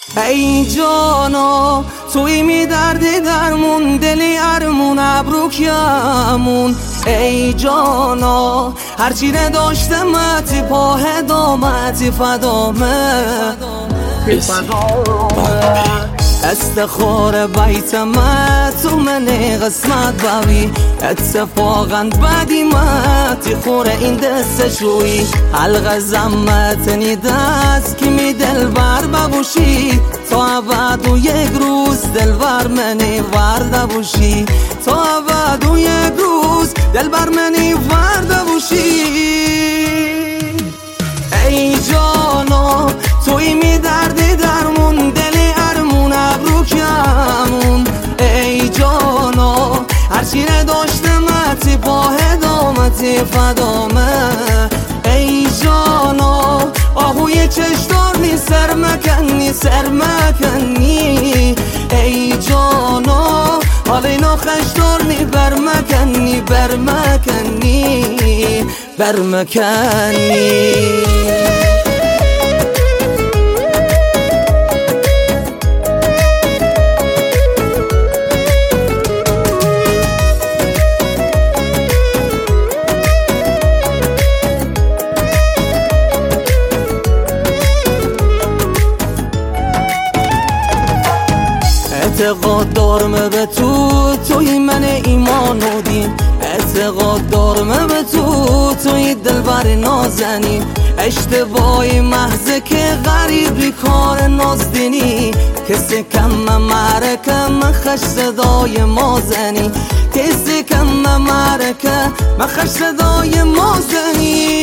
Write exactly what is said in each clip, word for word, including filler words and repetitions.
ای جانا توی می دردی درمون، دلی ارمون ابرو کیمون. ای جانا هرچی نداشتمتی پاه دامتی فدامه استخار بیتمت تو منی قسمت باوی اتفاقا بدی متی خوره این دست شوی حلق زمت نی دست که می دل بر ببوشی تا ابد و یک روز دل بر منی ورده بوشی تا ابد و یک روز دل بر منی ورده بوشی. ای جانا توی می دردی درمون، دلی ارمون ابرو کیمون. ای جانا هرچی نداشتمتی پاه دامتی فدامه. ای جانا آهوی چشدار نی سر مکنی سر مکنی. ای جانا حال اینا خشدار نی بر مکنی بر مکنی بر مکنی. اعتقاد دارم به تو توی من ایمان و دین، اعتقاد دارم به تو توی دلبر نازنین. اشتباهی محضه که غریبی کار نازدینی کسی کم مرکه مخش صدای مازنی کسی کم مرکه مخش صدای مازنی.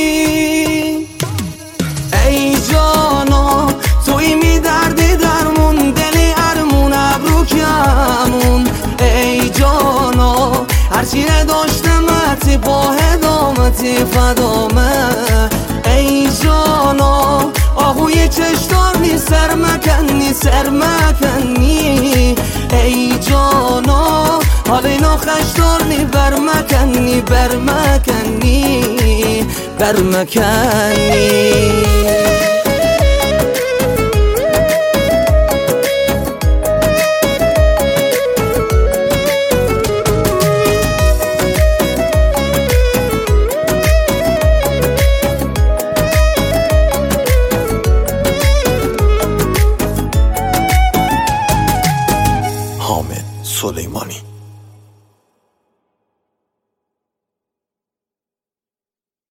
ای جانا توی می دردی درمون، دلی ارمون ابرو کیمون. ای جانا هرچی نداشتمتی پاه دامتی فدامه. ای جانا آهوی چشدار نی سر مکنی سر مکنی. ای جانا حال اینا خشدار نی بر مکنی بر مکنی بر مکنی.